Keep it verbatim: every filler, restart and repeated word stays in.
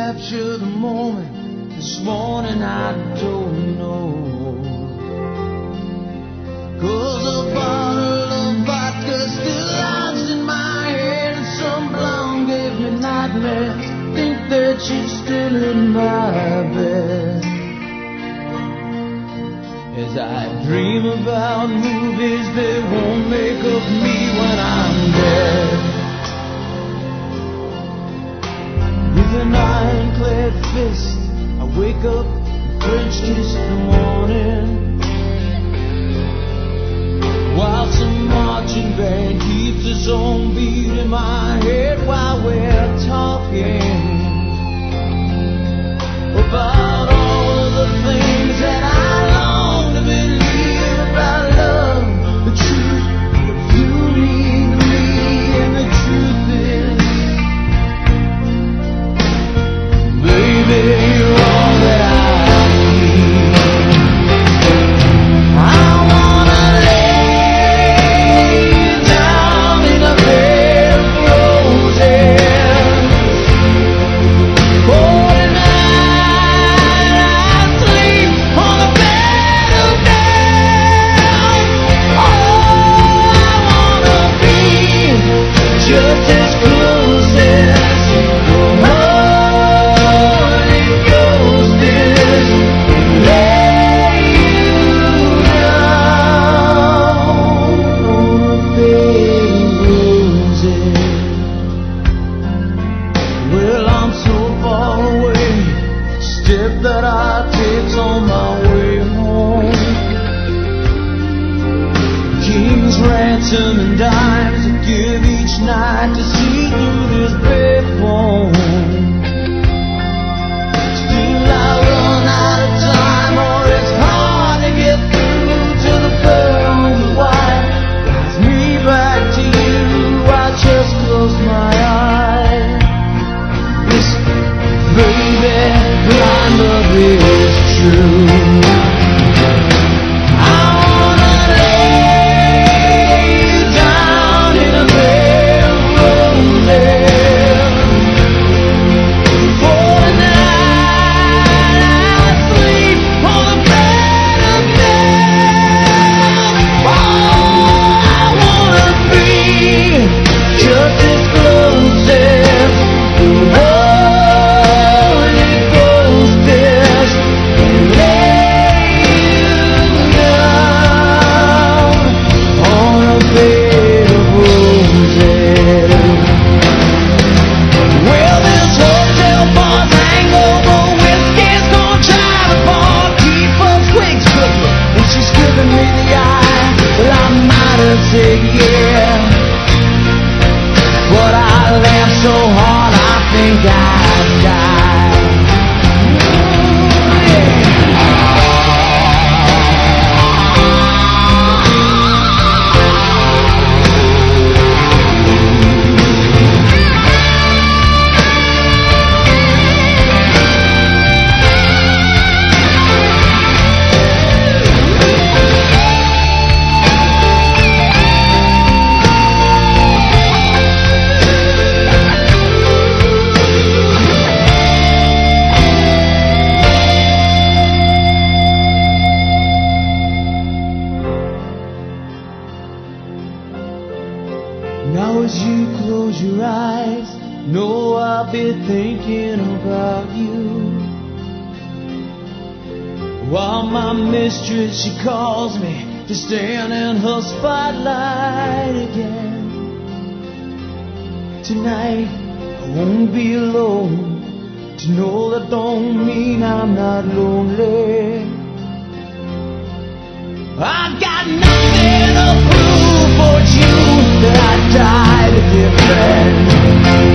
capture the moment. This morning I don't know. Cause a bottle of vodka still lodged in my head, and some blonde gave me nightmares. Think that she's still in my bed. As I dream about movies that won't make of me when I'm dead. With an ironclad fist, I wake up and French kiss the morning, while some marching band keeps its own beat in my head while we're talking about all of the things that I long to believe about love, the truth, what you mean to me, and the truth is, baby, you're all that I need. I wanna lay down in a bed of roses. Oh, tonight I sleep on a bed of nails. Oh, I wanna be just as close as the Holy Ghost is. Lay you down on a bed of roses. Well, I'm so far away. Step that I take on my way home. King's ransom and dimes I give each night to see through this bed phone. Still I run out of time, or it's hard to get through to the pearls of white. Drives me back to you, I just close my eyes. Listen, baby, my love is true. I wanna lay you down in a bed of roses. For tonight I sleep on a bed of nails. Oh, I wanna be just as close as the Holy Ghost is. Lay you down on a bed of roses. Well, this hotel bar's hangover whiskey's gonna try to fall. Keep up twigs cooking, and she's giving me the eye. Well, I might have said yeah, but I laughed so hard I think I'd die. Now as you close your eyes, know I'll be thinking about you. While my mistress, she calls me to stand in her spotlight again. Tonight I won't be alone. To know that don't mean I'm not lonely. I've got nothing to prove for you that I died a different.